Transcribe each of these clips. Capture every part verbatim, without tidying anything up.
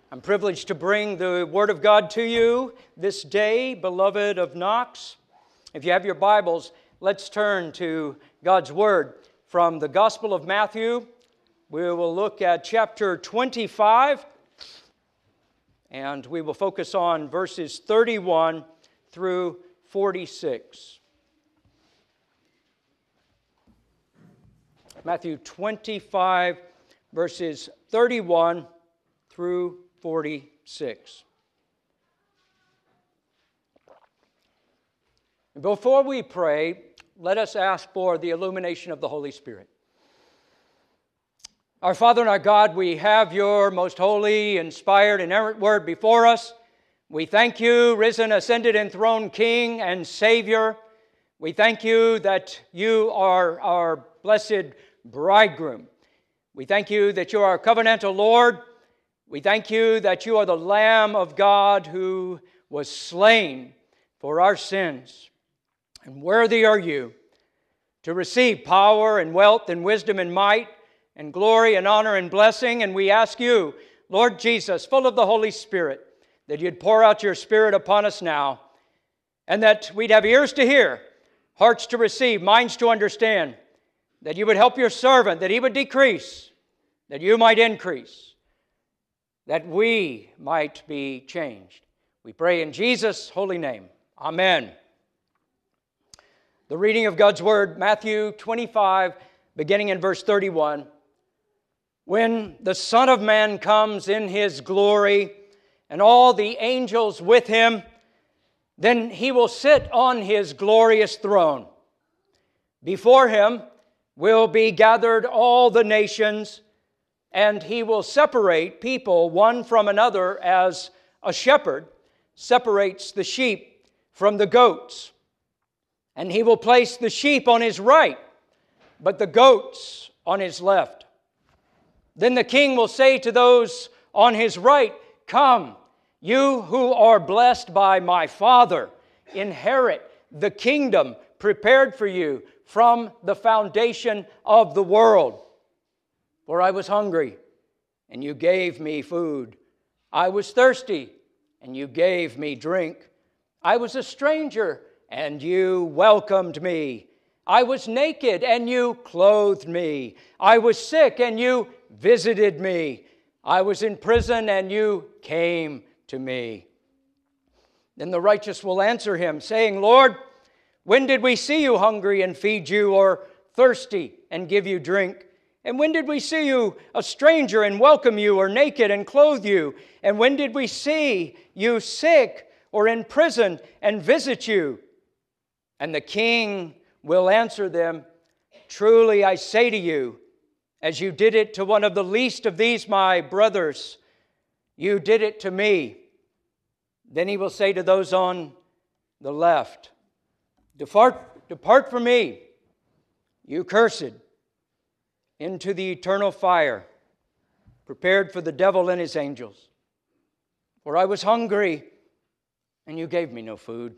I'm privileged to bring the Word of God to you this day, beloved of Knox. If you have your Bibles, let's turn to God's Word from the Gospel of Matthew. We will look at chapter twenty-five, and we will focus on verses thirty-one through forty-six. Matthew twenty-five, verses thirty-one through forty-six. Before we pray, let us ask for the illumination of the Holy Spirit. Our Father and our God, we have your most holy, inspired, inerrant word before us. We thank you, risen, ascended, enthroned King and Savior. We thank you that you are our blessed bridegroom. We thank you that you are our covenantal Lord. We thank you that you are the Lamb of God who was slain for our sins. And worthy are you to receive power and wealth and wisdom and might and glory and honor and blessing. And we ask you, Lord Jesus, full of the Holy Spirit, that you'd pour out your Spirit upon us now, and that we'd have ears to hear, hearts to receive, minds to understand, that you would help your servant, that he would decrease, that you might increase, that we might be changed. We pray in Jesus' holy name. Amen. The reading of God's Word, Matthew twenty-five, beginning in verse thirty-one. When the Son of Man comes in His glory, and all the angels with Him, then He will sit on His glorious throne. Before Him will be gathered all the nations, and He will separate people one from another as a shepherd separates the sheep from the goats. And He will place the sheep on His right, but the goats on His left. Then the King will say to those on His right, "Come, you who are blessed by my Father, inherit the kingdom prepared for you from the foundation of the world. For I was hungry, and you gave me food. I was thirsty, and you gave me drink. I was a stranger, and you welcomed me. I was naked, and you clothed me. I was sick, and you visited me. I was in prison, and you came to me." Then the righteous will answer him, saying, "Lord, when did we see you hungry and feed you, or thirsty and give you drink? And when did we see you a stranger and welcome you, or naked and clothe you? And when did we see you sick or in prison and visit you?" And the King will answer them, "Truly I say to you, as you did it to one of the least of these my brothers, you did it to me." Then He will say to those on the left, Depart, depart from me, you cursed, into the eternal fire, prepared for the devil and his angels. For I was hungry, and you gave me no food.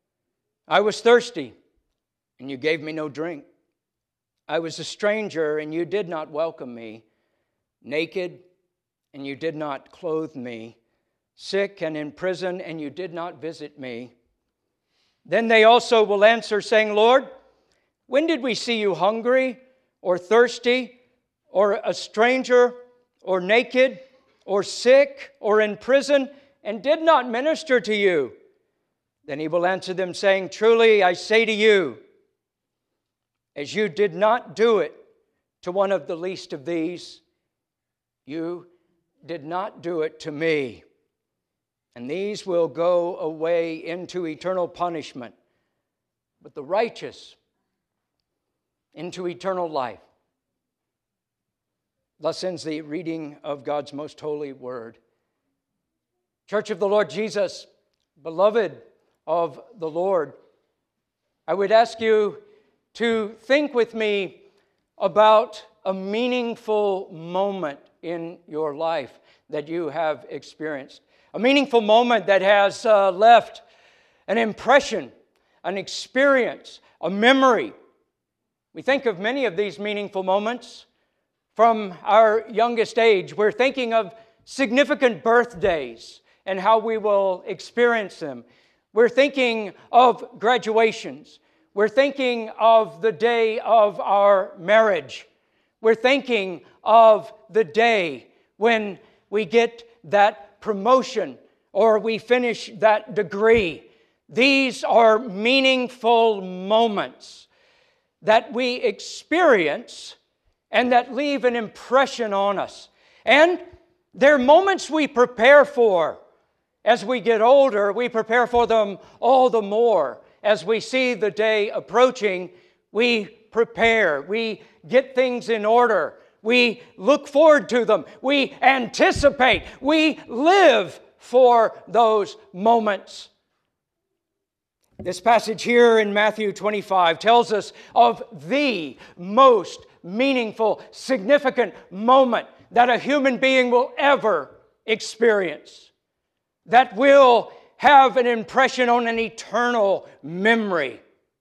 I was thirsty, and you gave me no drink. I was a stranger, and you did not welcome me. Naked, and you did not clothe me. Sick and in prison, and you did not visit me. Then they also will answer, saying, "Lord, when did we see you hungry, or thirsty, or a stranger, or naked, or sick, or in prison, and did not minister to you?" Then He will answer them, saying, "Truly I say to you, as you did not do it to one of the least of these, you did not do it to me." And these will go away into eternal punishment, but the righteous into eternal life. Thus ends the reading of God's most holy word. Church of the Lord Jesus, beloved of the Lord, I would ask you to think with me about a meaningful moment in your life that you have experienced. A meaningful moment that has uh, left an impression, an experience, a memory. We think of many of these meaningful moments from our youngest age. We're thinking of significant birthdays and how we will experience them. We're thinking of graduations. We're thinking of the day of our marriage. We're thinking of the day when we get that promotion or we finish that degree. These are meaningful moments that we experience and that leave an impression on us. And they're moments we prepare for. As we get older, we prepare for them all the more. As we see the day approaching, we prepare. We get things in order. We look forward to them. We anticipate. We live for those moments. This passage here in Matthew twenty-five tells us of the most meaningful, significant moment that a human being will ever experience, that will have an impression on an eternal memory.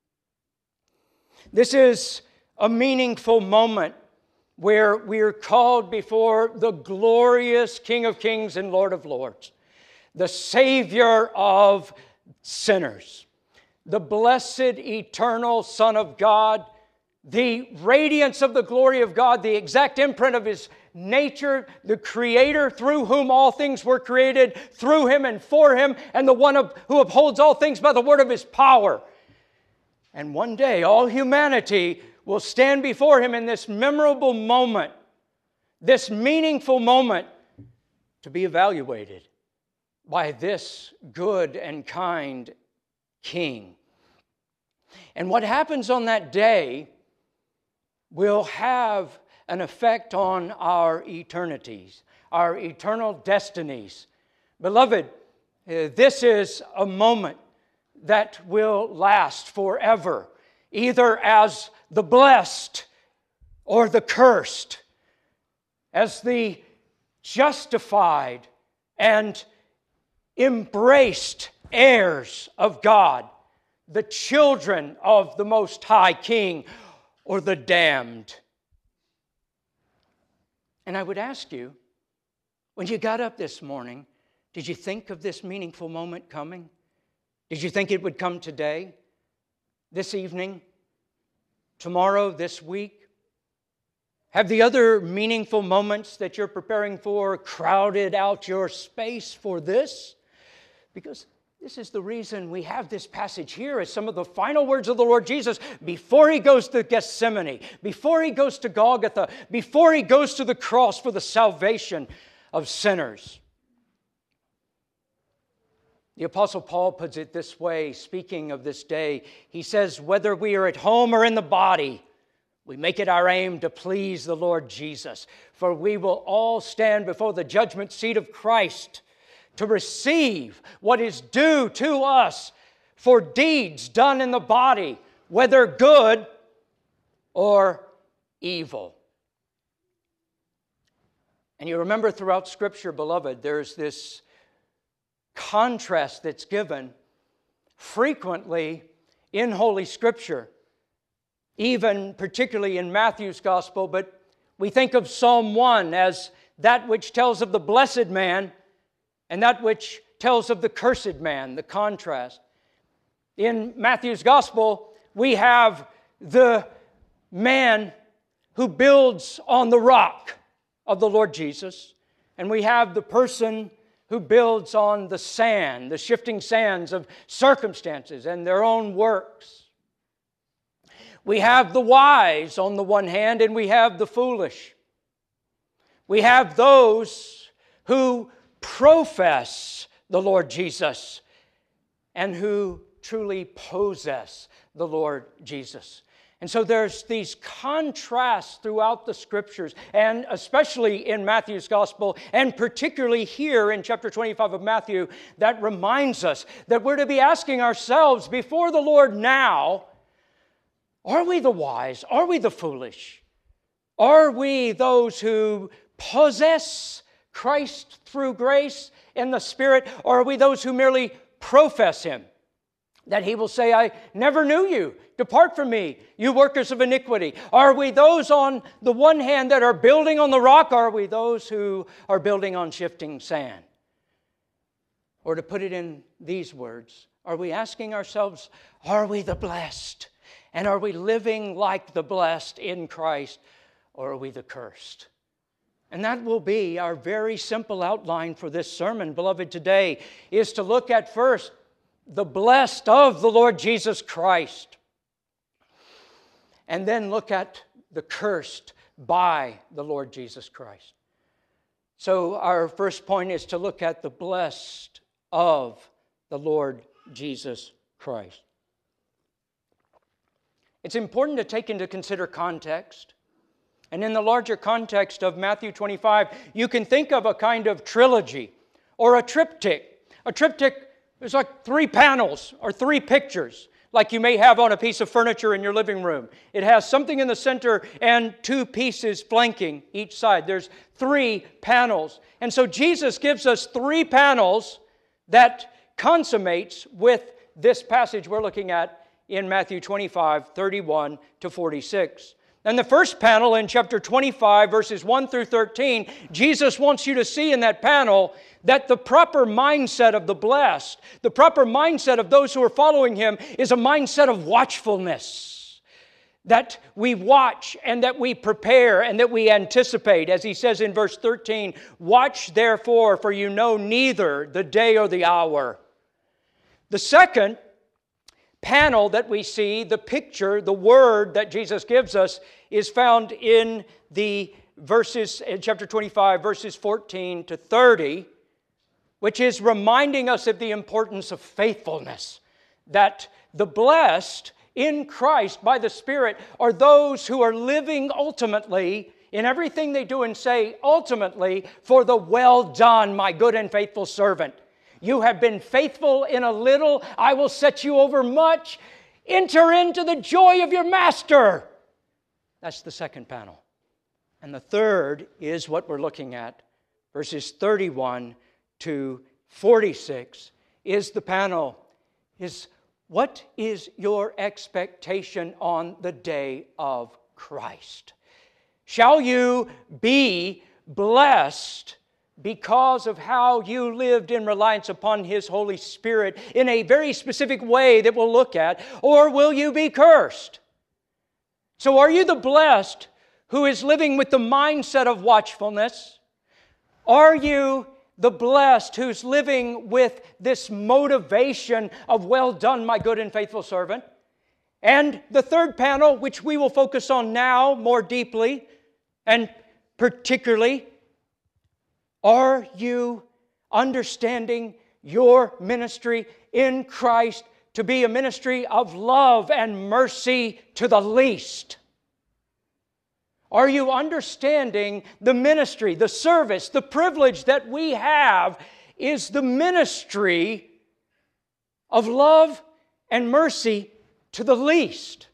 This is a meaningful moment where we are called before the glorious King of Kings and Lord of Lords, the Savior of sinners, the blessed eternal Son of God, the radiance of the glory of God, the exact imprint of His nature, the Creator through whom all things were created, through Him and for Him, and the one of, who upholds all things by the word of His power. And one day all humanity will stand before Him in this memorable moment, this meaningful moment, to be evaluated by this good and kind King. And what happens on that day will have an effect on our eternities, our eternal destinies. Beloved, uh, this is a moment that will last forever, either as the blessed or the cursed, as the justified and embraced heirs of God, the children of the Most High King, or the damned. And I would ask you, when you got up this morning, did you think of this meaningful moment coming? Did you think it would come today, this evening, tomorrow, this week? Have the other meaningful moments that you're preparing for crowded out your space for this? Because this is the reason we have this passage here as some of the final words of the Lord Jesus before He goes to Gethsemane, before He goes to Golgotha, before He goes to the cross for the salvation of sinners. The Apostle Paul puts it this way, speaking of this day. He says, whether we are at home or in the body, we make it our aim to please the Lord Jesus. For we will all stand before the judgment seat of Christ to receive what is due to us for deeds done in the body, whether good or evil. And you remember throughout Scripture, beloved, there's this contrast that's given frequently in Holy Scripture, even particularly in Matthew's Gospel, but we think of Psalm one as that which tells of the blessed man and that which tells of the cursed man, the contrast. In Matthew's Gospel, we have the man who builds on the rock of the Lord Jesus, and we have the person who builds on the sand, the shifting sands of circumstances and their own works. We have the wise on the one hand, and we have the foolish. We have those who profess the Lord Jesus and who truly possess the Lord Jesus. And so there's these contrasts throughout the Scriptures, and especially in Matthew's Gospel, and particularly here in chapter twenty-five of Matthew, that reminds us that we're to be asking ourselves before the Lord now, are we the wise? Are we the foolish? Are we those who possess Christ through grace in the Spirit, or are we those who merely profess Him? That He will say, I never knew you. Depart from me, you workers of iniquity. Are we those on the one hand that are building on the rock? Or are we those who are building on shifting sand? Or to put it in these words, are we asking ourselves, are we the blessed? And are we living like the blessed in Christ? Or are we the cursed? And that will be our very simple outline for this sermon, beloved, today, is to look at first the blessed of the Lord Jesus Christ, and then look at the cursed by the Lord Jesus Christ. So our first point is to look at the blessed of the Lord Jesus Christ. It's important to take into consider context. And in the larger context of Matthew twenty-five, you can think of a kind of trilogy or a triptych. A triptych is like three panels or three pictures, like you may have on a piece of furniture in your living room. It has something in the center and two pieces flanking each side. There's three panels. And so Jesus gives us three panels that consummates with this passage we're looking at in Matthew twenty-five, thirty-one to forty-six. And the first panel in chapter twenty-five, verses one through thirteen, Jesus wants you to see in that panel that the proper mindset of the blessed, the proper mindset of those who are following Him, is a mindset of watchfulness. That we watch and that we prepare and that we anticipate. As He says in verse thirteen, watch therefore, for you know neither the day or the hour. The second panel that we see, the picture, the word that Jesus gives us, is found in the verses, in chapter twenty-five, verses fourteen to thirty, which is reminding us of the importance of faithfulness. That the blessed in Christ by the Spirit are those who are living ultimately, in everything they do and say, ultimately, for the well done, my good and faithful servant. You have been faithful in a little, I will set you over much. Enter into the joy of your master. That's the second panel. And the third is what we're looking at, verses thirty-one to forty-six, is the panel, is what is your expectation on the day of Christ? Shall you be blessed because of how you lived in reliance upon His Holy Spirit in a very specific way that we'll look at, or will you be cursed? So are you the blessed who is living with the mindset of watchfulness? Are you the blessed who's living with this motivation of well done, my good and faithful servant? And the third panel, which we will focus on now more deeply and particularly, are you understanding your ministry in Christ to be a ministry of love and mercy to the least? Are you understanding the ministry, the service, the privilege that we have is the ministry of love and mercy to the least?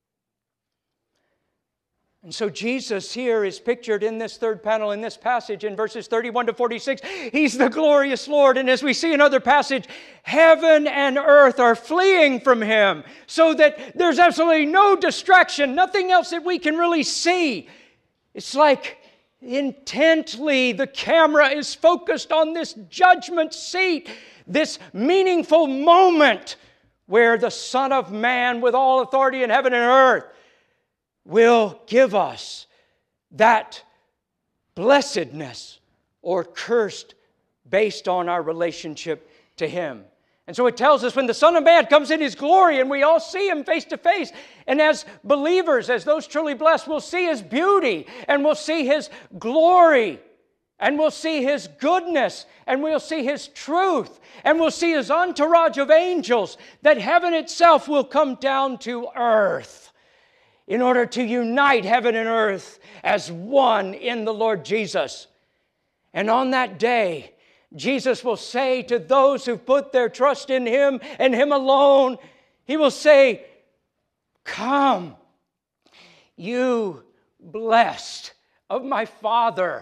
And so Jesus here is pictured in this third panel, in this passage, in verses thirty-one to forty-six. He's the glorious Lord. And as we see in other passage, heaven and earth are fleeing from Him, so that there's absolutely no distraction, nothing else that we can really see. It's like intently the camera is focused on this judgment seat, this meaningful moment where the Son of Man, with all authority in heaven and earth, will give us that blessedness or cursed based on our relationship to Him. And so it tells us when the Son of Man comes in His glory and we all see Him face to face, and as believers, as those truly blessed, we'll see His beauty and we'll see His glory and we'll see His goodness and we'll see His truth and we'll see His entourage of angels, that heaven itself will come down to earth in order to unite heaven and earth as one in the Lord Jesus. And on that day, Jesus will say to those who put their trust in Him and Him alone, He will say, "Come, you blessed of my Father.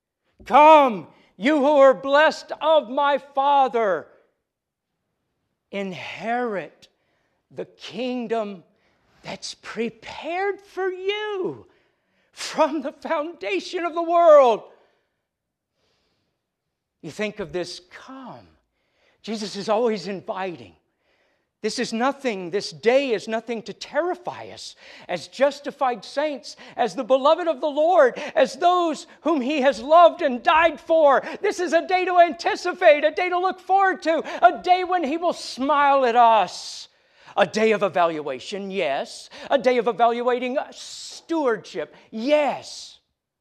Come, you who are blessed of my Father. inherit the kingdom that's prepared for you from the foundation of the world. You think of this, come. Jesus is always inviting. This is nothing, this day is nothing to terrify us as justified saints, as the beloved of the Lord, as those whom He has loved and died for. This is a day to anticipate, a day to look forward to, a day when He will smile at us. A day of evaluation, yes. A day of evaluating stewardship, yes.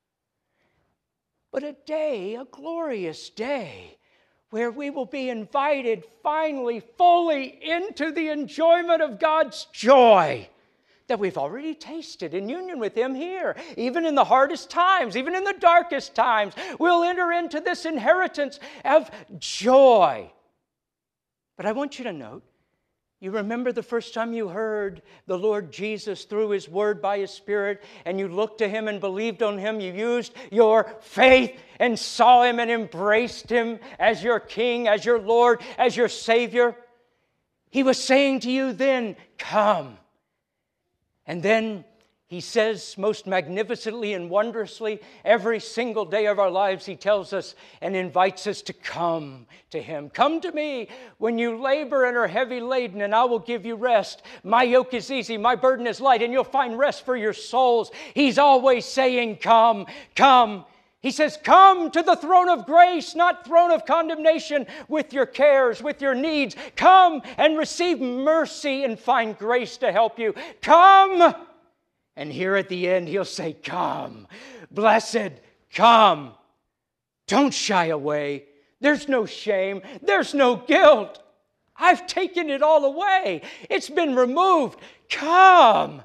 But a day, a glorious day, where we will be invited finally, fully into the enjoyment of God's joy that we've already tasted in union with Him here. Even in the hardest times, even in the darkest times, we'll enter into this inheritance of joy. But I want you to note, you remember the first time you heard the Lord Jesus through His Word by His Spirit, and you looked to Him and believed on Him. You used your faith and saw Him and embraced Him as your King, as your Lord, as your Savior. He was saying to you then, come. And then He says most magnificently and wondrously, every single day of our lives, He tells us and invites us to come to Him. Come to me when you labor and are heavy laden, and I will give you rest. My yoke is easy, my burden is light, and you'll find rest for your souls. He's always saying, come, come. He says, come to the throne of grace, not throne of condemnation, with your cares, with your needs. Come and receive mercy and find grace to help you. Come. And here at the end, He'll say, come, blessed, come. Don't shy away. There's no shame. There's no guilt. I've taken it all away. It's been removed. Come.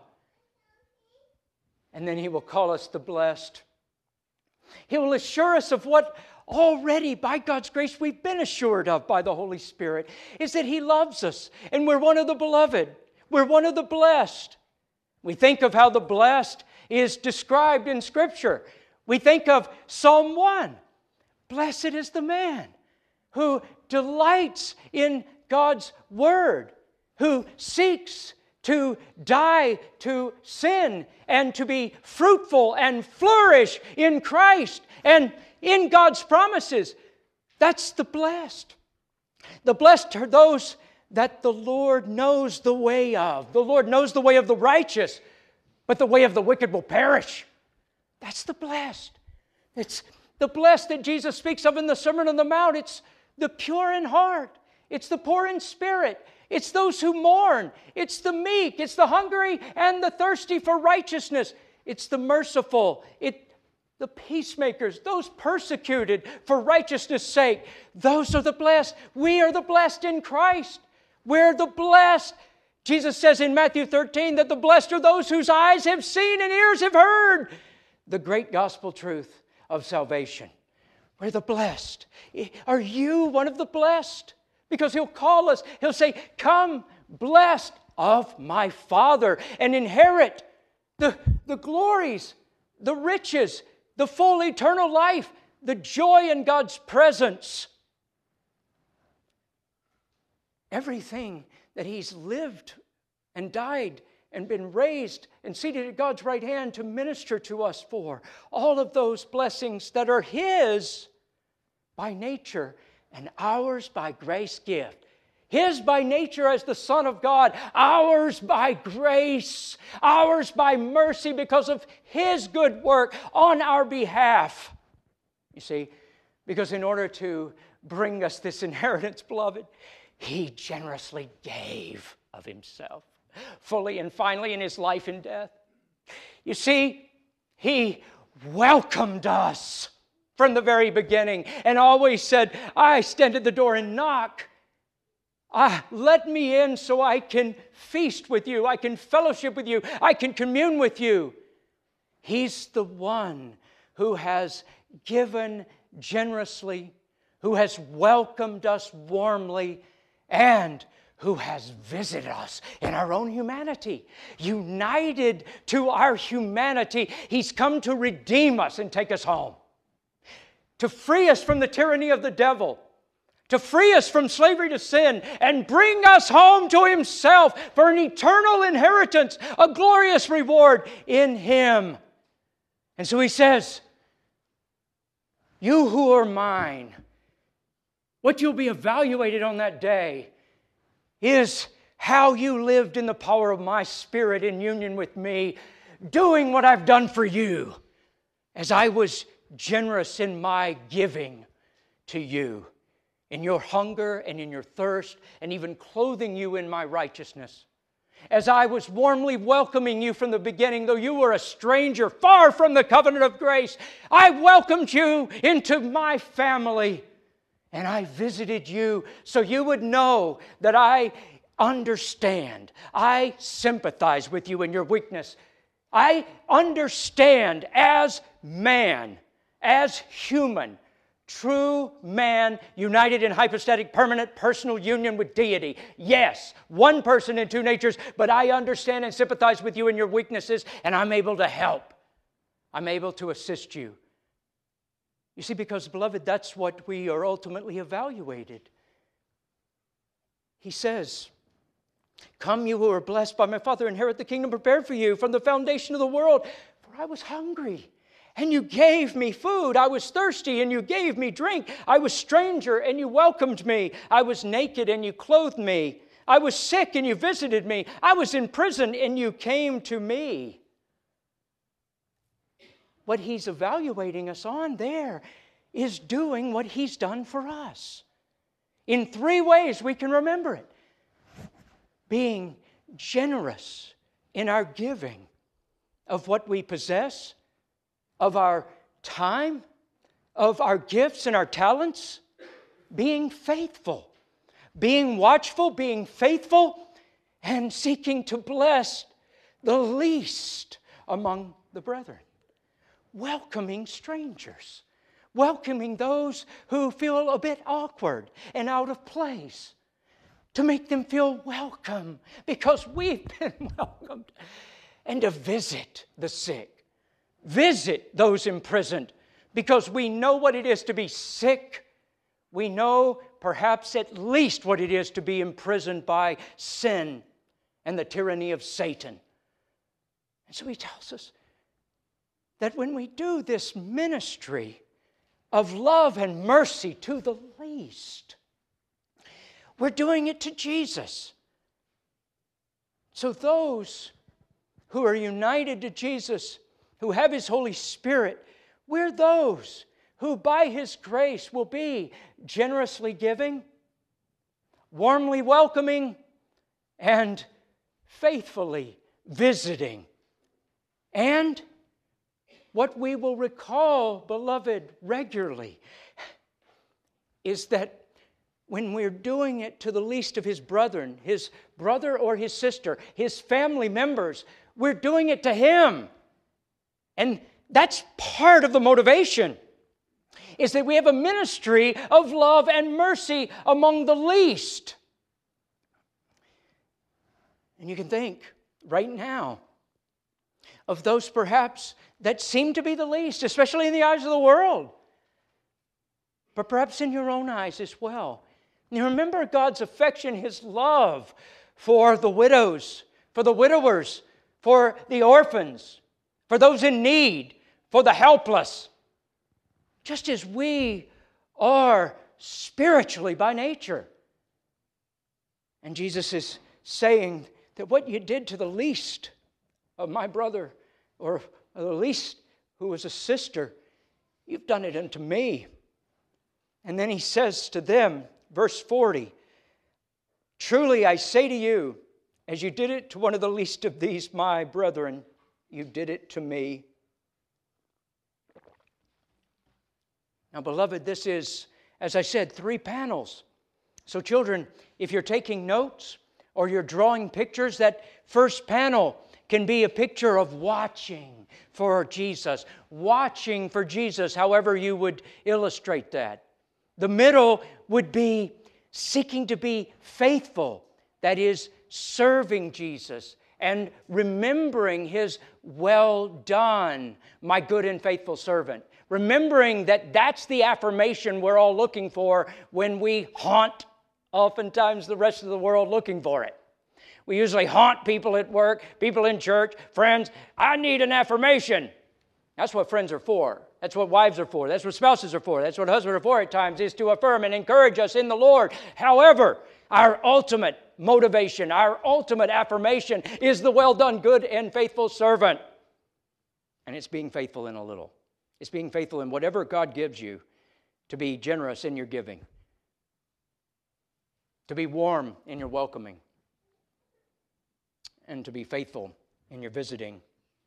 And then He will call us the blessed. He will assure us of what already, by God's grace, we've been assured of by the Holy Spirit, is that He loves us, and we're one of the beloved. We're one of the blessed. We think of how the blessed is described in Scripture. We think of Psalm one. Blessed is the man who delights in God's Word, who seeks to die to sin and to be fruitful and flourish in Christ and in God's promises. That's the blessed. The blessed are those that the Lord knows the way of. The Lord knows the way of the righteous, but the way of the wicked will perish. That's the blessed. It's the blessed that Jesus speaks of in the Sermon on the Mount. It's the pure in heart. It's the poor in spirit. It's those who mourn. It's the meek. It's the hungry and the thirsty for righteousness. It's the merciful. It the peacemakers, those persecuted for righteousness' sake. Those are the blessed. We are the blessed in Christ. We're the blessed. Jesus says in Matthew thirteen that the blessed are those whose eyes have seen and ears have heard the great gospel truth of salvation. We're the blessed. Are you one of the blessed? Because He'll call us. He'll say, come, blessed of my Father, and inherit the, the glories, the riches, the full eternal life, the joy in God's presence. Everything that He's lived and died and been raised and seated at God's right hand to minister to us for. All of those blessings that are His by nature and ours by grace gift. His by nature as the Son of God, ours by grace, ours by mercy because of His good work on our behalf. You see, because in order to bring us this inheritance, beloved, He generously gave of Himself, fully and finally in His life and death. You see, He welcomed us from the very beginning and always said, I stand at the door and knock. Ah, let me in so I can feast with you. I can fellowship with you. I can commune with you. He's the one who has given generously, who has welcomed us warmly, and who has visited us in our own humanity. United to our humanity, He's come to redeem us and take us home, to free us from the tyranny of the devil, to free us from slavery to sin and bring us home to Himself for an eternal inheritance, a glorious reward in Him. And so He says, you who are mine, what you'll be evaluated on that day is how you lived in the power of my Spirit in union with me, doing what I've done for you, as I was generous in my giving to you, in your hunger and in your thirst, and even clothing you in my righteousness. As I was warmly welcoming you from the beginning, though you were a stranger far from the covenant of grace, I welcomed you into my family, and I visited you so you would know that I understand. I sympathize with you in your weakness. I understand as man, as human, true man united in hypostatic permanent personal union with deity. Yes, one person in two natures, but I understand and sympathize with you in your weaknesses, and I'm able to help. I'm able to assist you. You see, because, beloved, that's what we are ultimately evaluated. He says, come, you who are blessed by my Father, inherit the kingdom prepared for you from the foundation of the world. For I was hungry, and you gave me food. I was thirsty, and you gave me drink. I was stranger, and you welcomed me. I was naked, and you clothed me. I was sick, and you visited me. I was in prison, and you came to me. What He's evaluating us on there is doing what He's done for us. In three ways we can remember it. Being generous in our giving of what we possess, of our time, of our gifts and our talents. Being faithful, being watchful, being faithful, and seeking to bless the least among the brethren. Welcoming strangers, welcoming those who feel a bit awkward and out of place, to make them feel welcome because we've been welcomed, and to visit the sick, visit those imprisoned, because we know what it is to be sick. We know perhaps at least what it is to be imprisoned by sin and the tyranny of Satan. And so He tells us that when we do this ministry of love and mercy to the least, we're doing it to Jesus. So those who are united to Jesus, who have His Holy Spirit, we're those who by His grace will be generously giving, warmly welcoming, and faithfully visiting. And what we will recall, beloved, regularly is that when we're doing it to the least of His brethren, His brother or His sister, His family members, we're doing it to Him. And that's part of the motivation, is that we have a ministry of love and mercy among the least. And you can think right now of those perhaps that seem to be the least, especially in the eyes of the world, but perhaps in your own eyes as well. And remember God's affection, His love for the widows, for the widowers, for the orphans, for those in need, for the helpless. Just as we are spiritually by nature. And Jesus is saying that what you did to the least of my brother, or the least who was a sister, you've done it unto me. And then He says to them, verse forty, truly I say to you, as you did it to one of the least of these my brethren, you did it to me. Now, beloved, this is, as I said, three panels. So children, if you're taking notes or you're drawing pictures, that first panel can be a picture of watching for Jesus. Watching for Jesus, however you would illustrate that. The middle would be seeking to be faithful. That is, serving Jesus and remembering His well done, my good and faithful servant. Remembering that that's the affirmation we're all looking for when we haunt oftentimes the rest of the world looking for it. We usually haunt people at work, people in church, friends. I need an affirmation. That's what friends are for. That's what wives are for. That's what spouses are for. That's what husbands are for at times, is to affirm and encourage us in the Lord. However, our ultimate motivation, our ultimate affirmation is the well done, good and faithful servant. And it's being faithful in a little. It's being faithful in whatever God gives you, to be generous in your giving, to be warm in your welcoming, and to be faithful in your visiting.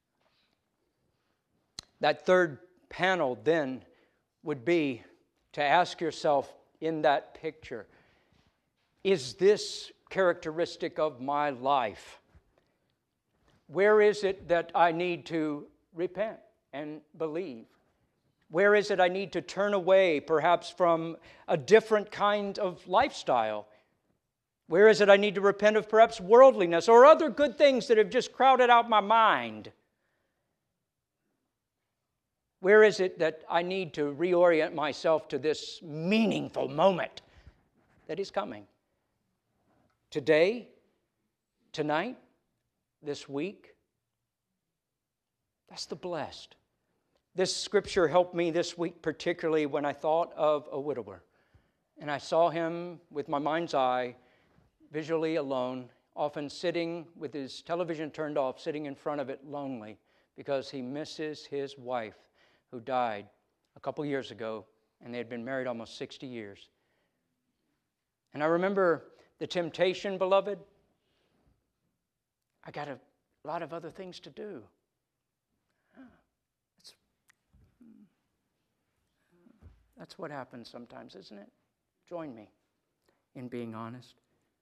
That third panel then would be to ask yourself in that picture, is this characteristic of my life? Where is it that I need to repent and believe? Where is it I need to turn away perhaps from a different kind of lifestyle? Where is it I need to repent of perhaps worldliness or other good things that have just crowded out my mind? Where is it that I need to reorient myself to this meaningful moment that is coming? Today, tonight, this week? That's the blessed. This scripture helped me this week, particularly when I thought of a widower. And I saw him with my mind's eye, visually alone, often sitting with his television turned off, sitting in front of it lonely, because he misses his wife who died a couple years ago, and they had been married almost sixty years. And I remember the temptation, beloved. I got a lot of other things to do. That's, that's what happens sometimes, isn't it? Join me in being honest.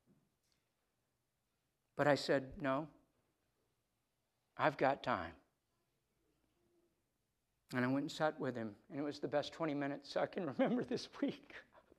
But I said, no, I've got time. And I went and sat with him, and it was the best twenty minutes I can remember this week.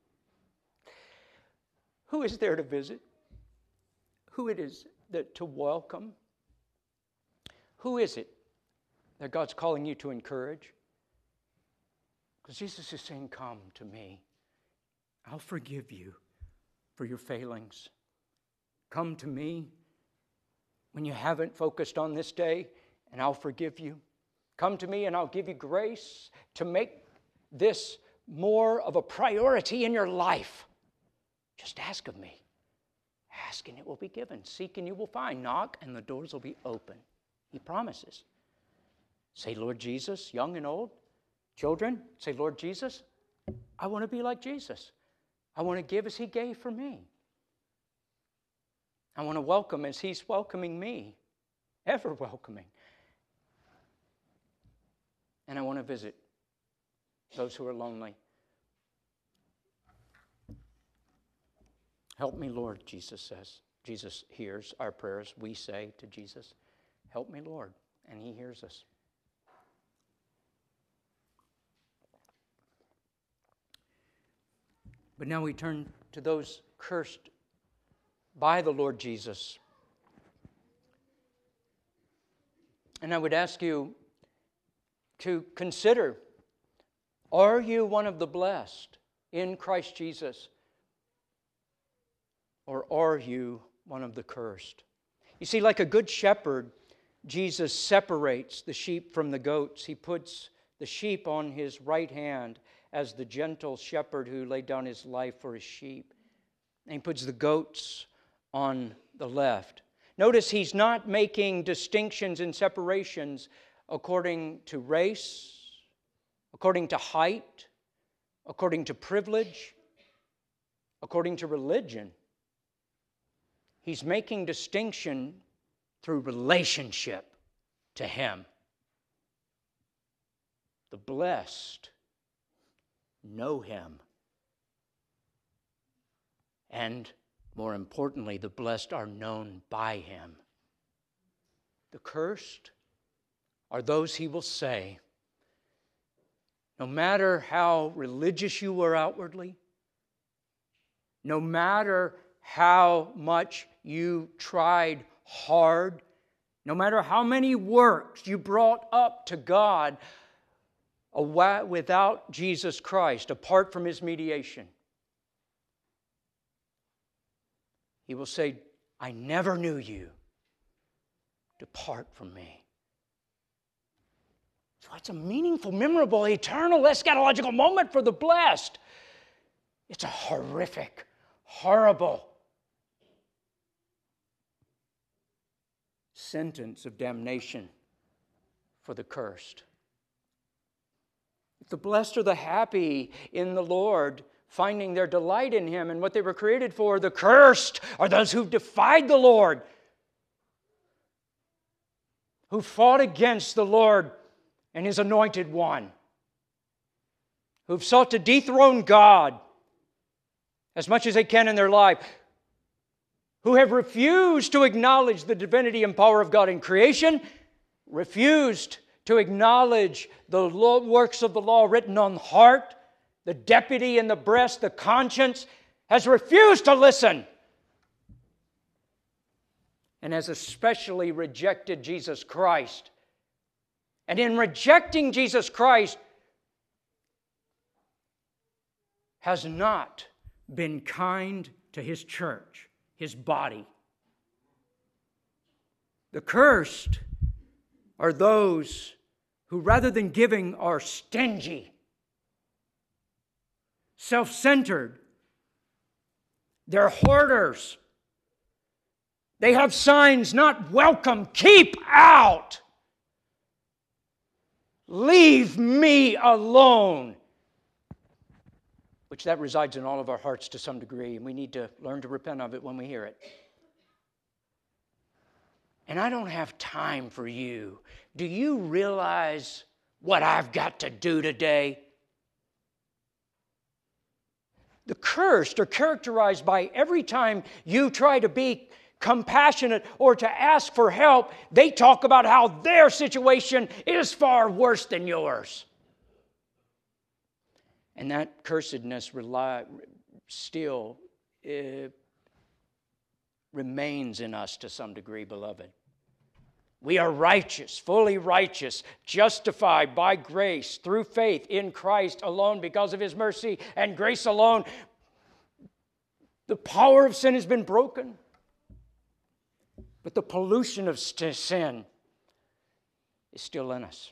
Who is there to visit? Who it is that to welcome? Who is it that God's calling you to encourage? Because Jesus is saying, come to me. I'll forgive you for your failings. Come to me when you haven't focused on this day, and I'll forgive you. Come to me and I'll give you grace to make this more of a priority in your life. Just ask of me. Ask and it will be given. Seek and you will find. Knock and the doors will be open. He promises. Say, Lord Jesus, young and old, children, say, Lord Jesus, I want to be like Jesus. I want to give as he gave for me. I want to welcome as he's welcoming me, ever welcoming. And I want to visit those who are lonely. Help me, Lord, Jesus says. Jesus hears our prayers. We say to Jesus, help me, Lord. And he hears us. But now we turn to those cursed by the Lord Jesus. And I would ask you to consider, are you one of the blessed in Christ Jesus? Or are you one of the cursed? You see, like a good shepherd, Jesus separates the sheep from the goats. He puts the sheep on his right hand as the gentle shepherd who laid down his life for his sheep. And he puts the goats on the left. Notice he's not making distinctions and separations according to race, according to height, according to privilege, according to religion. He's making distinction through relationship to him. The blessed know him. And more importantly, the blessed are known by him. The cursed are those he will say, no matter how religious you are outwardly, no matter how much you tried hard, no matter how many works you brought up to God, without Jesus Christ, apart from His mediation, He will say, I never knew you. Depart from me. So it's a meaningful, memorable, eternal, eschatological moment for the blessed. It's a horrific, horrible sentence of damnation for the cursed. The blessed are the happy in the Lord, finding their delight in Him and what they were created for. The cursed are those who've defied the Lord, who fought against the Lord and His anointed one, who've sought to dethrone God as much as they can in their life, who have refused to acknowledge the divinity and power of God in creation, refused to acknowledge the law, works of the law written on the heart, the deputy in the breast, the conscience, has refused to listen, and has especially rejected Jesus Christ. And in rejecting Jesus Christ, has not been kind to His church, His body. The cursed are those who, rather than giving, are stingy, self-centered. They're hoarders. They have signs, not welcome, keep out. Leave me alone. Which that resides in all of our hearts to some degree, and we need to learn to repent of it when we hear it. And I don't have time for you. Do you realize what I've got to do today? The cursed are characterized by every time you try to be compassionate or to ask for help, they talk about how their situation is far worse than yours. And that cursedness rely, still uh, remains in us to some degree, beloved. We are righteous, fully righteous, justified by grace through faith in Christ alone because of His mercy and grace alone. The power of sin has been broken, but the pollution of sin is still in us.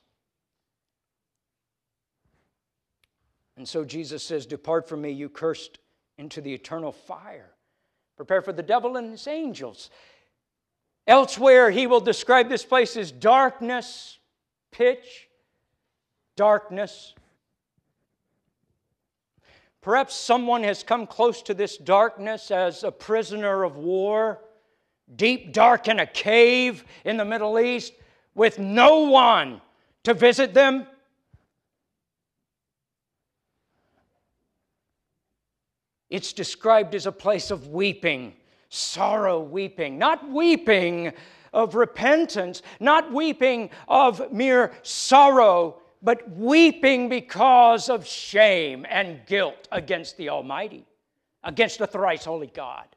And so Jesus says, depart from me, you cursed, into the eternal fire. Prepare for the devil and his angels. Elsewhere, he will describe this place as darkness, pitch, darkness. Perhaps someone has come close to this darkness as a prisoner of war, deep, dark in a cave in the Middle East, with no one to visit them. It's described as a place of weeping, sorrow weeping, not weeping of repentance, not weeping of mere sorrow, but weeping because of shame and guilt against the Almighty, against the thrice holy God.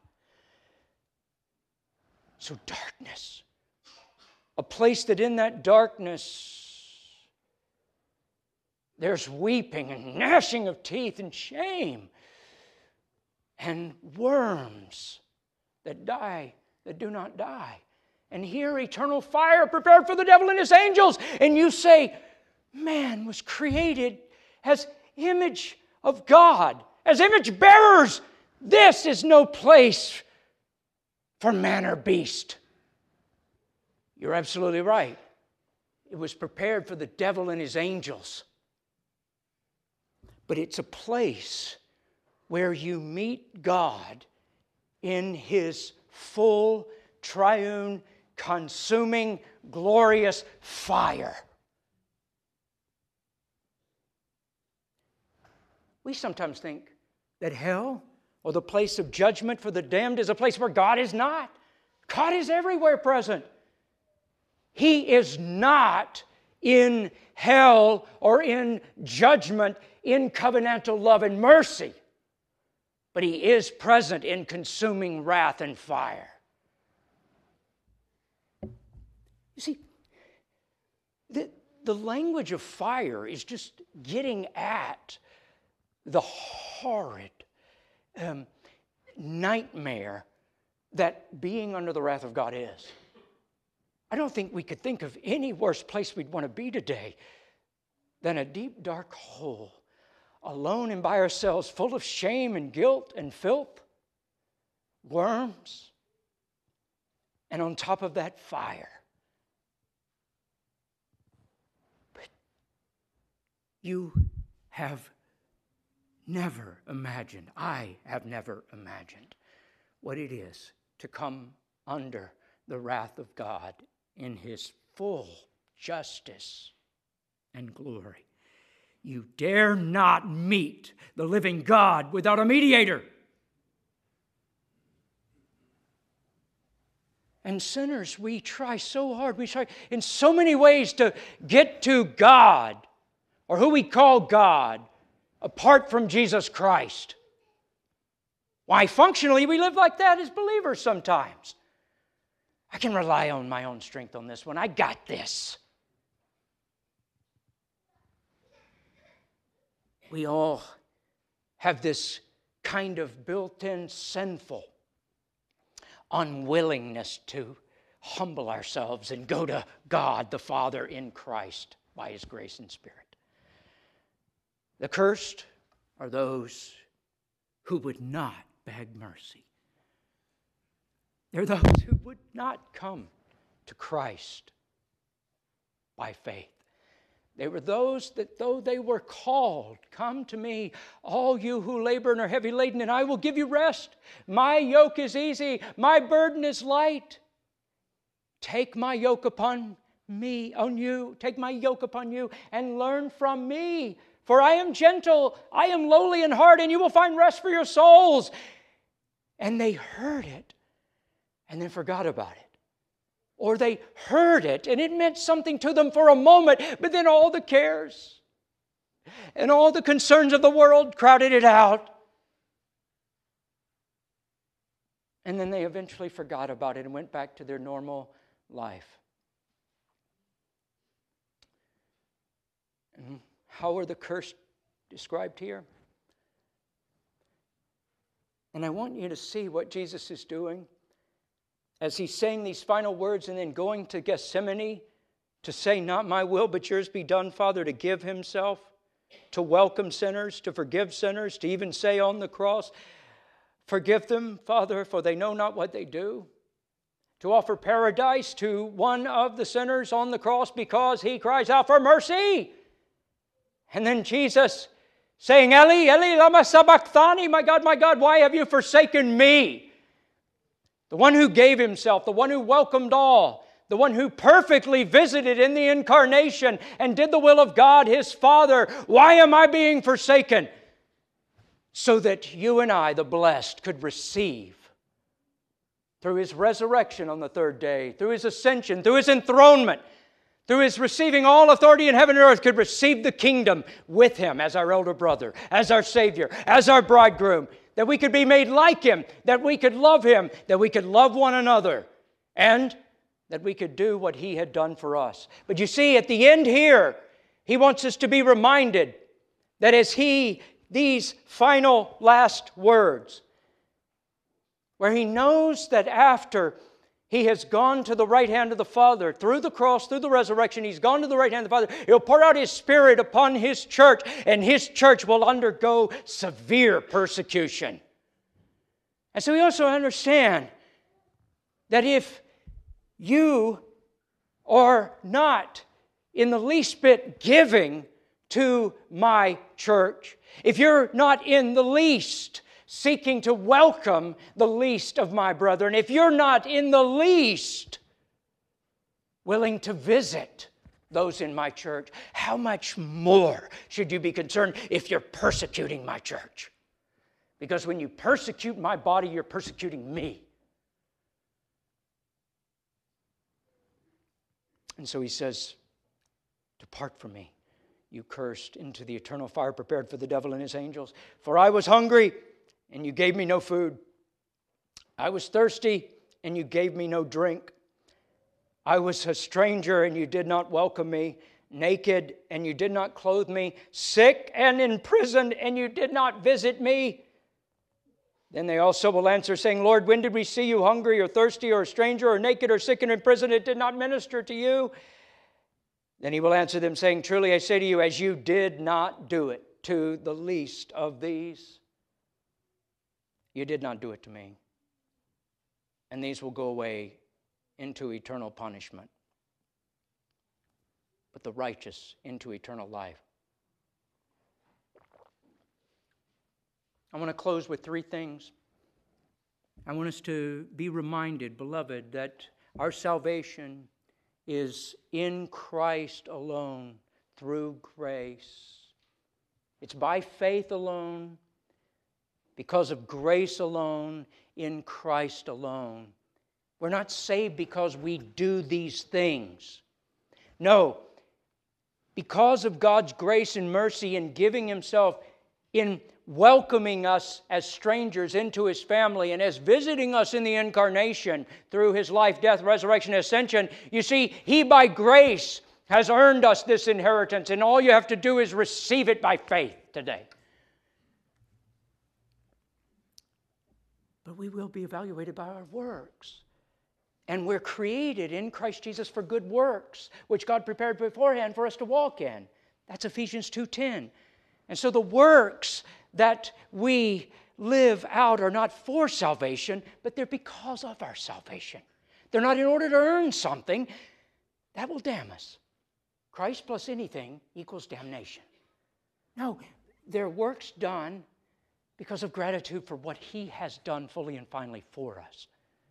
So darkness, a place that in that darkness there's weeping and gnashing of teeth and shame, and worms that die, that do not die. And here eternal fire prepared for the devil and his angels. And you say, man was created as image of God, as image bearers. This is no place for man or beast. You're absolutely right. It was prepared for the devil and his angels. But it's a place where you meet God in His full, triune, consuming, glorious fire. We sometimes think that hell, or the place of judgment for the damned, is a place where God is not. God is everywhere present. He is not in hell or in judgment in covenantal love and mercy. But He is present in consuming wrath and fire. You see, the, the language of fire is just getting at the horrid um, nightmare that being under the wrath of God is. I don't think we could think of any worse place we'd want to be today than a deep, dark hole, alone and by ourselves, full of shame and guilt and filth, worms, and on top of that, fire. But you have never imagined, I have never imagined what it is to come under the wrath of God in His full justice and glory. You dare not meet the living God without a mediator. And sinners, we try so hard, we try in so many ways to get to God, or who we call God, apart from Jesus Christ. Why, functionally, we live like that as believers sometimes. I can rely on my own strength on this one. I got this. We all have this kind of built-in sinful unwillingness to humble ourselves and go to God the Father in Christ by His grace and Spirit. The cursed are those who would not beg mercy. They're those who would not come to Christ by faith. They were those that, though they were called, come to me, all you who labor and are heavy laden, and I will give you rest. My yoke is easy, my burden is light. Take my yoke upon me, on you, take my yoke upon you, and learn from me. For I am gentle, I am lowly in heart, and you will find rest for your souls. And they heard it, and then forgot about it. Or they heard it, and it meant something to them for a moment, but then all the cares and all the concerns of the world crowded it out. And then they eventually forgot about it and went back to their normal life. And how are the cursed described here? And I want you to see what Jesus is doing as He's saying these final words and then going to Gethsemane to say, not my will, but yours be done, Father, to give Himself, to welcome sinners, to forgive sinners, to even say on the cross, forgive them, Father, for they know not what they do. To offer paradise to one of the sinners on the cross because he cries out for mercy. And then Jesus saying, Eli, Eli, lama sabachthani, my God, my God, why have you forsaken me? The one who gave Himself, the one who welcomed all, the one who perfectly visited in the incarnation and did the will of God, His Father. Why am I being forsaken? So that you and I, the blessed, could receive through His resurrection on the third day, through His ascension, through His enthronement, through His receiving all authority in heaven and earth, could receive the kingdom with Him as our elder brother, as our Savior, as our bridegroom, that we could be made like Him, that we could love Him, that we could love one another, and that we could do what He had done for us. But you see, at the end here, He wants us to be reminded that as He, these final last words, where He knows that after He has gone to the right hand of the Father, through the cross, through the resurrection, He's gone to the right hand of the Father. He'll pour out His Spirit upon His church, and His church will undergo severe persecution. And so we also understand that if you are not in the least bit giving to my church, if you're not in the least seeking to welcome the least of my brethren, if you're not in the least willing to visit those in my church, how much more should you be concerned if you're persecuting my church? Because when you persecute my body, you're persecuting me. And so He says, depart from me, you cursed, into the eternal fire prepared for the devil and his angels. For I was hungry, and you gave me no food. I was thirsty, and you gave me no drink. I was a stranger, and you did not welcome me, naked, and you did not clothe me, sick and in prison, and you did not visit me? Then they also will answer, saying, Lord, when did we see you hungry or thirsty or a stranger or naked or sick and in prison? It did not minister to you. Then he will answer them, saying, truly I say to you, as you did not do it to the least of these, you did not do it to me. And these will go away into eternal punishment, but the righteous into eternal life. I want to close with three things. I want us to be reminded, beloved, that our salvation is in Christ alone, through grace. It's by faith alone, because of grace alone, in Christ alone. We're not saved because we do these things. No, because of God's grace and mercy in giving Himself, in welcoming us as strangers into His family, and as visiting us in the incarnation through His life, death, resurrection, ascension. You see, He by grace has earned us this inheritance, and all you have to do is receive it by faith today. But we will be evaluated by our works. And we're created in Christ Jesus for good works, which God prepared beforehand for us to walk in. That's Ephesians two ten. And so the works that we live out are not for salvation, but they're because of our salvation. They're not in order to earn something. That will damn us. Christ plus anything equals damnation. No, they're works done because of gratitude for what He has done fully and finally for us.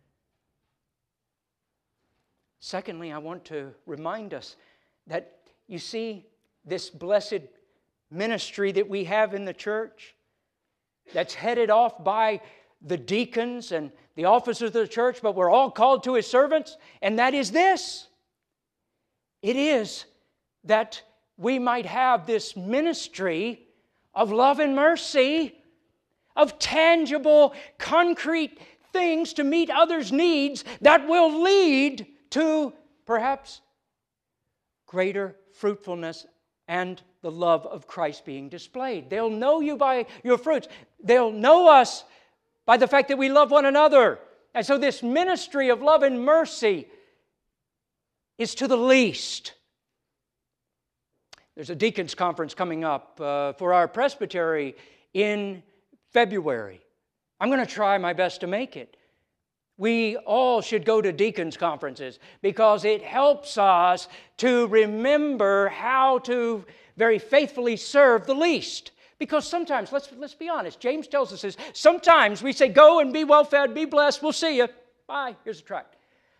Secondly, I want to remind us that, you see, this blessed ministry that we have in the church, that's headed off by the deacons and the officers of the church, but we're all called to His servants, and that is this. It is that we might have this ministry of love and mercy, of tangible, concrete things to meet others' needs that will lead to perhaps greater fruitfulness and the love of Christ being displayed. They'll know you by your fruits. They'll know us by the fact that we love one another. And so this ministry of love and mercy is to the least. There's a deacons conference coming up uh, for our presbytery in February. I'm going to try my best to make it. We all should go to deacons conferences because it helps us to remember how to very faithfully serve the least. Because sometimes, let's, let's be honest, James tells us this, sometimes we say, go and be well fed, be blessed, we'll see you. Bye, here's a tract.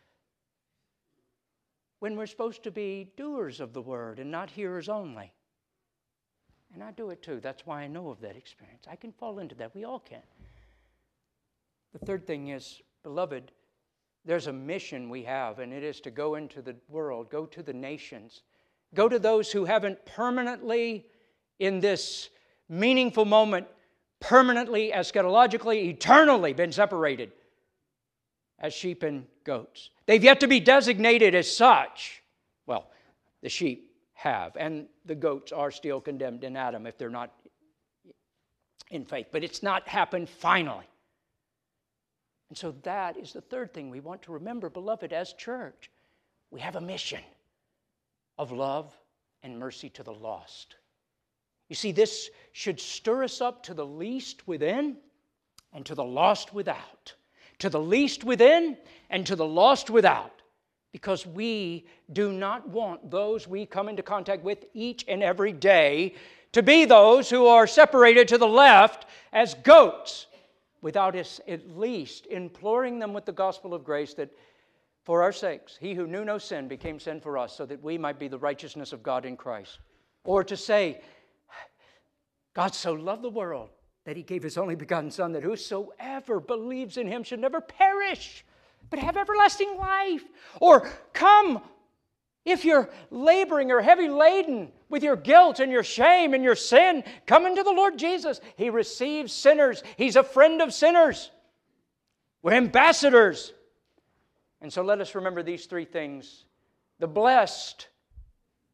When we're supposed to be doers of the word and not hearers only. And I do it too. That's why I know of that experience. I can fall into that. We all can. The third thing is, beloved, there's a mission we have, and it is to go into the world, go to the nations, go to those who haven't permanently, in this meaningful moment, permanently, eschatologically, eternally been separated as sheep and goats. They've yet to be designated as such. Well, the sheep have, and the goats are still condemned in Adam if they're not in faith. But it's not happened finally. And so that is the third thing we want to remember, beloved, as church. We have a mission of love and mercy to the lost. You see, this should stir us up to the least within and to the lost without. To the least within and to the lost without. Because we do not want those we come into contact with each and every day to be those who are separated to the left as goats, without us at least imploring them with the gospel of grace that for our sakes, He who knew no sin became sin for us so that we might be the righteousness of God in Christ. Or to say, God so loved the world that He gave His only begotten Son, that whosoever believes in Him should never perish, but have everlasting life. Or come, if you're laboring or heavy laden with your guilt and your shame and your sin, come into the Lord Jesus. He receives sinners. He's a friend of sinners. We're ambassadors. And so let us remember these three things. The blessed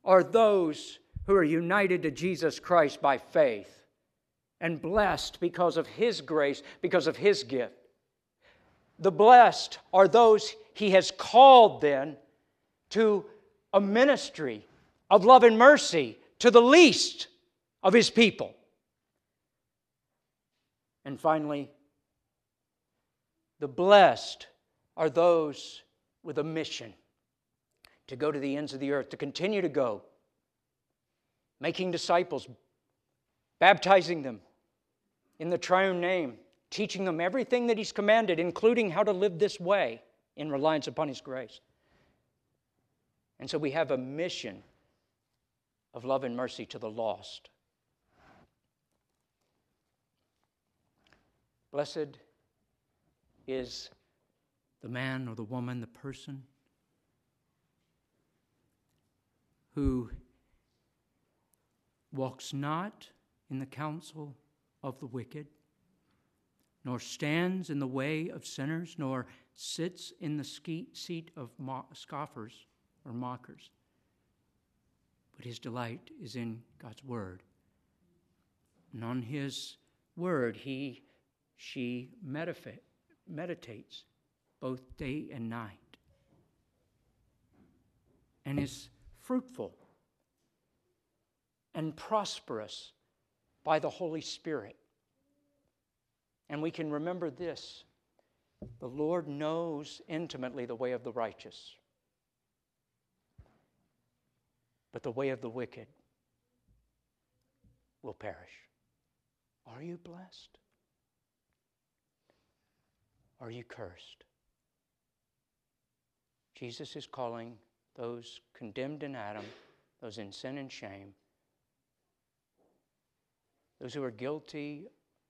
are those who are united to Jesus Christ by faith and blessed because of His grace, because of His gift. The blessed are those He has called then to a ministry of love and mercy to the least of His people. And finally, the blessed are those with a mission to go to the ends of the earth, to continue to go, making disciples, baptizing them in the triune name, teaching them everything that He's commanded, including how to live this way in reliance upon His grace. And so we have a mission of love and mercy to the lost. Blessed is the man or the woman, the person who walks not in the counsel of the wicked, nor stands in the way of sinners, nor sits in the seat of scoffers or mockers. But his delight is in God's word. And on His word he, she medita- meditates both day and night, and is fruitful and prosperous by the Holy Spirit. And we can remember this: the Lord knows intimately the way of the righteous, but the way of the wicked will perish. Are you blessed? Are you cursed? Jesus is calling those condemned in Adam, those in sin and shame, those who are guilty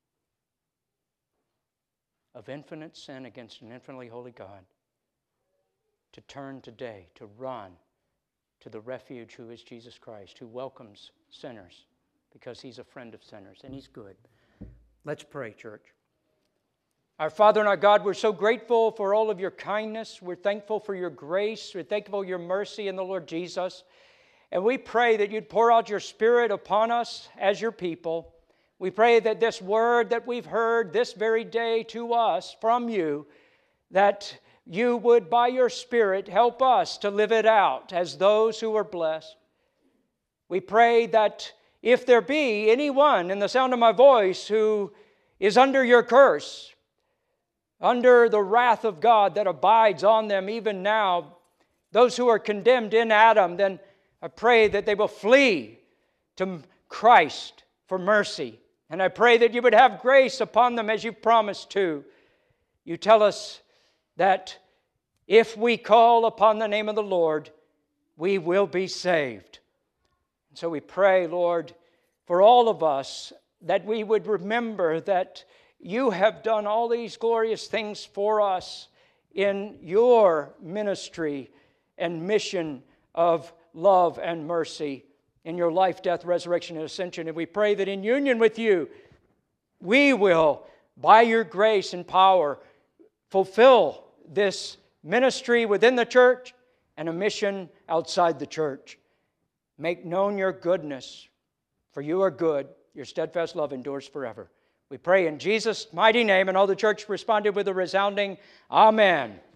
of infinite sin against an infinitely holy God, to turn today, to run to the refuge who is Jesus Christ, who welcomes sinners because He's a friend of sinners and He's good. Let's pray, church. Our Father and our God, we're so grateful for all of your kindness. We're thankful for your grace. We're thankful for your mercy in the Lord Jesus. And we pray that you'd pour out your Spirit upon us as your people. We pray that this word that we've heard this very day to us from you, that you would, by your Spirit, help us to live it out as those who are blessed. We pray that if there be anyone in the sound of my voice who is under your curse, under the wrath of God that abides on them even now, those who are condemned in Adam, then I pray that they will flee to Christ for mercy. And I pray that you would have grace upon them as you promised to. You tell us that if we call upon the name of the Lord, we will be saved. And so we pray, Lord, for all of us, that we would remember that you have done all these glorious things for us in your ministry and mission of love and mercy in your life, death, resurrection, and ascension. And we pray that in union with you, we will, by your grace and power, fulfill this ministry within the church and a mission outside the church. Make known your goodness, for you are good. Your steadfast love endures forever. We pray in Jesus' mighty name, and all the church responded with a resounding Amen.